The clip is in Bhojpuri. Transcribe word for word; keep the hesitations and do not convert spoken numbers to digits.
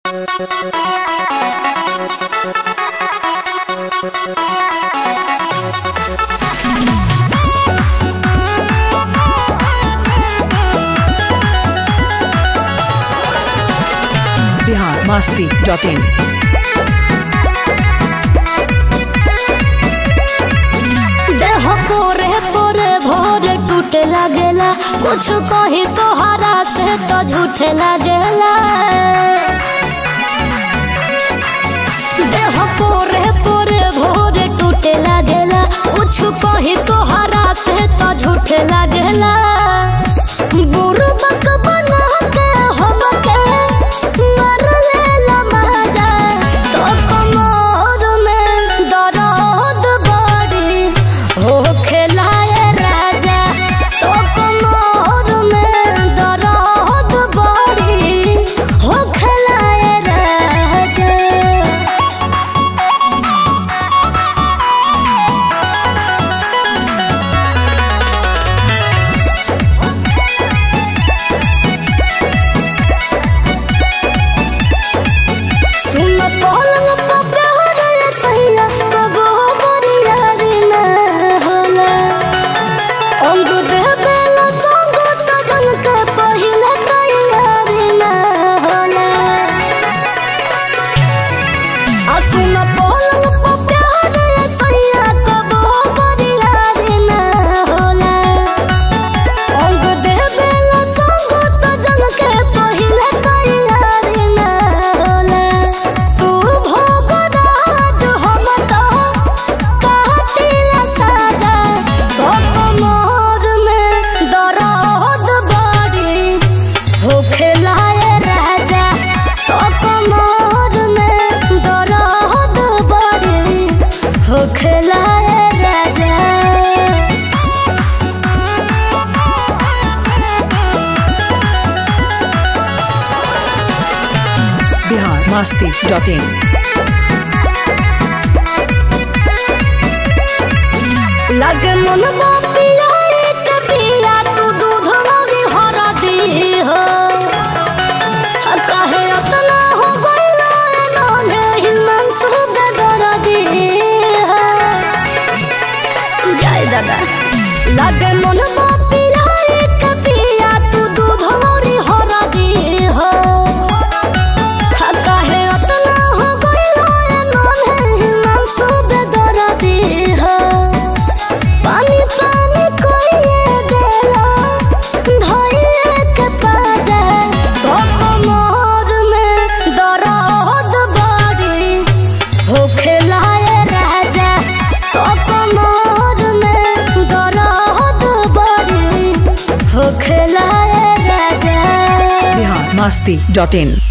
Bihar Masti dot in. देह पोरे पोरे भोरे टूटे लागेला, कुछ कही तोहरा से तो झूठे लागेला। देह पोरे पोरे भोरे टूटे लागेला, कुछ कही तोहरा से तो झूठे लागेला। बुरबक बना के हमके मार लेला मजा, तो कमर में दर्द बड़ी हो खेलाए राजा, तो कमर में दर्द बड़ी हो खेलाए राजा। बिहार मस्ती डॉट इन। लगे मन पिया के पिया तू दूध मोरी हरदी हो, कहे अतना हो गइला नन्हे हिमन सुबे दरदी हो। जय दादा लगे मन पिया के पिया तू दूध मोरी हरदी हो, बिहार मस्ती डॉट इन।